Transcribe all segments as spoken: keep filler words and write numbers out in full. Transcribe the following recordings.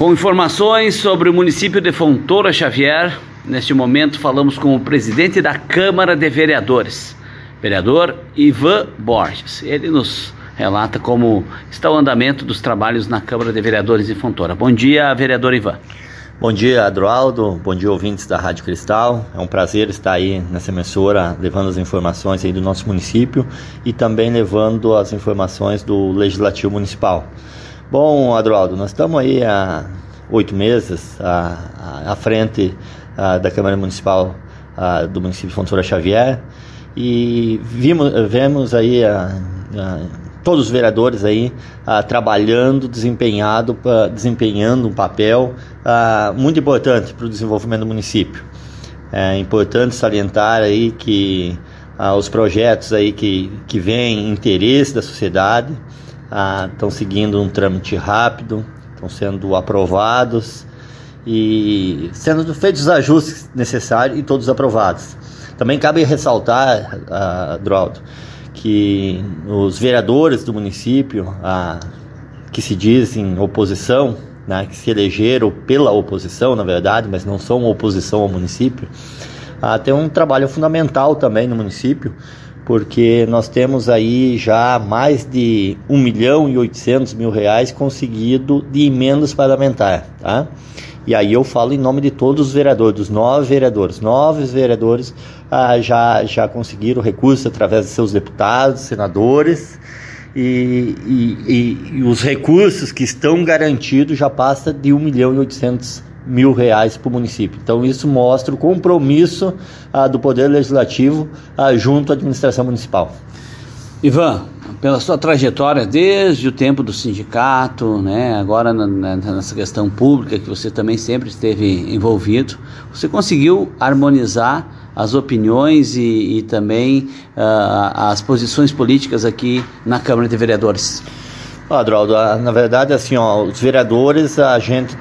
Com informações sobre o município de Fontoura Xavier, neste momento falamos com o presidente da Câmara de Vereadores, vereador Ivan Borges. Ele nos relata como está o andamento dos trabalhos na Câmara de Vereadores em Fontoura. Bom dia, vereador Ivan. Bom dia, Adroaldo. Bom dia, ouvintes da Rádio Cristal. É um prazer estar aí nessa emissora levando as informações aí do nosso município e também levando as informações do Legislativo Municipal. Bom, Adroaldo, nós estamos aí há oito meses à, à frente à, da Câmara Municipal à, do município de Fontoura Xavier e vimos, vemos aí a, a, todos os vereadores aí a, trabalhando, desempenhado, a, desempenhando um papel a, muito importante para o desenvolvimento do município. É importante salientar aí que a, os projetos aí que, que vêm em interesse da sociedade estão ah, seguindo um trâmite rápido, estão sendo aprovados e sendo feitos os ajustes necessários e todos aprovados. Também cabe ressaltar, ah, Adroaldo, que os vereadores do município, ah, que se dizem oposição, né, que se elegeram pela oposição, na verdade, mas não são oposição ao município, ah, tem um trabalho fundamental também no município, porque nós temos aí já mais de um milhão e oitocentos mil reais conseguido de emendas parlamentares, tá? E aí eu falo em nome de todos os vereadores, dos nove vereadores. Nove vereadores ah, já, já conseguiram recursos através de seus deputados, senadores, e, e, e, e os recursos que estão garantidos já passam de um milhão e oitocentos mil reais para o município. Então isso mostra o compromisso ah, do Poder Legislativo ah, junto à administração municipal. Ivan, pela sua trajetória desde o tempo do sindicato, né, agora na, na, nessa questão pública que você também sempre esteve envolvido, você conseguiu harmonizar as opiniões e, e também uh, as posições políticas aqui na Câmara de Vereadores? Adroaldo, na verdade, assim, ó, os vereadores, a gente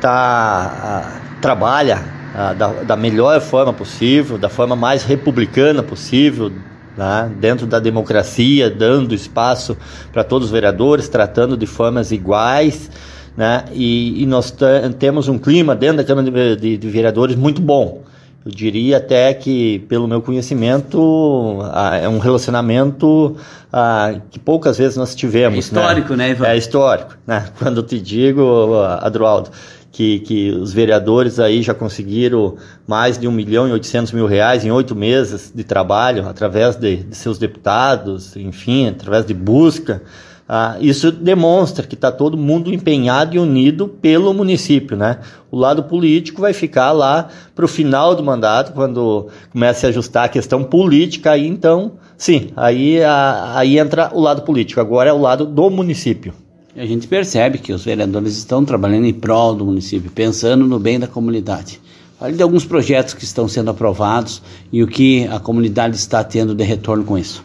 tá, a, trabalha a, da, da melhor forma possível, da forma mais republicana possível, né, dentro da democracia, dando espaço para todos os vereadores, tratando de formas iguais, né, e, e nós t- temos um clima dentro da Câmara de, de, de Vereadores muito bom. Eu diria até que, pelo meu conhecimento, ah, é um relacionamento ah, que poucas vezes nós tivemos. É histórico, né, né Ivan? É histórico, né? Quando eu te digo, Adroaldo, que, que os vereadores aí já conseguiram mais de um milhão e oitocentos mil reais em oito meses de trabalho, através de, de seus deputados, enfim, através de busca. Ah, isso demonstra que está todo mundo empenhado e unido pelo município, né? O lado político vai ficar lá para o final do mandato, quando começa a ajustar a questão política, aí então, sim, aí, a, aí entra o lado político, agora é o lado do município. A gente percebe que os vereadores estão trabalhando em prol do município, pensando no bem da comunidade. Fale de alguns projetos que estão sendo aprovados e o que a comunidade está tendo de retorno com isso.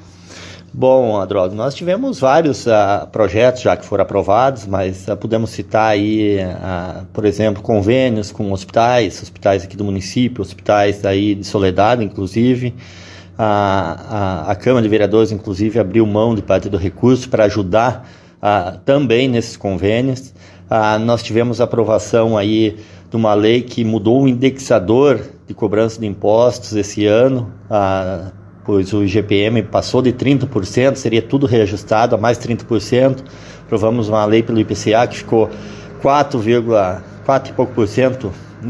Bom, Adroaldo, nós tivemos vários uh, projetos já que foram aprovados, mas uh, podemos citar aí, uh, por exemplo, convênios com hospitais, hospitais aqui do município, hospitais aí de Soledade, inclusive. Uh, a, a Câmara de Vereadores, inclusive, abriu mão de parte do recurso para ajudar uh, também nesses convênios. Uh, nós tivemos aprovação aí de uma lei que mudou o indexador de cobrança de impostos esse ano, uh, pois o I G P M passou de trinta por cento, seria tudo reajustado a mais trinta por cento. Aprovamos uma lei pelo I P C A que ficou quatro vírgula quatro e pouco por cento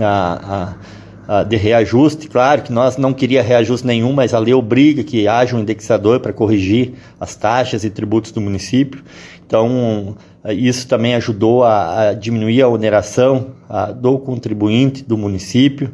a, a, a de reajuste. Claro que nós não queríamos reajuste nenhum, mas a lei obriga que haja um indexador para corrigir as taxas e tributos do município. Então, isso também ajudou a, a diminuir a oneração a, do contribuinte do município.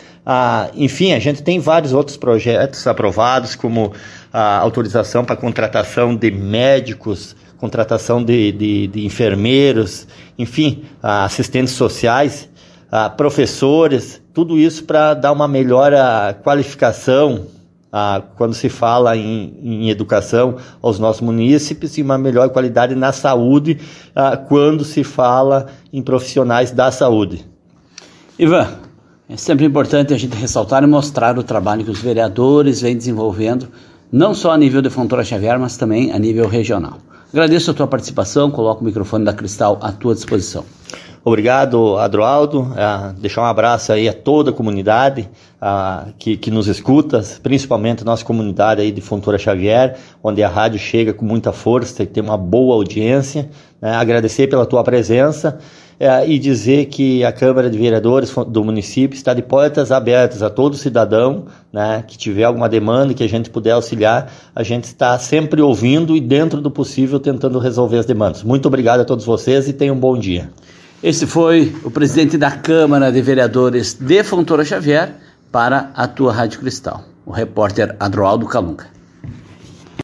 Ah, enfim, a gente tem vários outros projetos aprovados, como a autorização para contratação de médicos, contratação de, de, de enfermeiros, enfim, ah, assistentes sociais, ah, professores, tudo isso para dar uma melhor ah, qualificação ah, quando se fala em, em educação aos nossos munícipes e uma melhor qualidade na saúde ah, quando se fala em profissionais da saúde. Ivan, é sempre importante a gente ressaltar e mostrar o trabalho que os vereadores vêm desenvolvendo, não só a nível de Fontoura Xavier, mas também a nível regional. Agradeço a tua participação, coloco o microfone da Cristal à tua disposição. Obrigado, Adroaldo. Uh, deixar um abraço aí a toda a comunidade uh, que, que nos escuta, principalmente a nossa comunidade aí de Fontoura Xavier, onde a rádio chega com muita força e tem uma boa audiência. Uh, agradecer pela tua presença uh, e dizer que a Câmara de Vereadores do município está de portas abertas a todo cidadão, né, que tiver alguma demanda que a gente puder auxiliar. A gente está sempre ouvindo e, dentro do possível, tentando resolver as demandas. Muito obrigado a todos vocês e tenham um bom dia. Esse foi o presidente da Câmara de Vereadores de Fontoura Xavier para a tua Rádio Cristal, o repórter Adroaldo Calunga.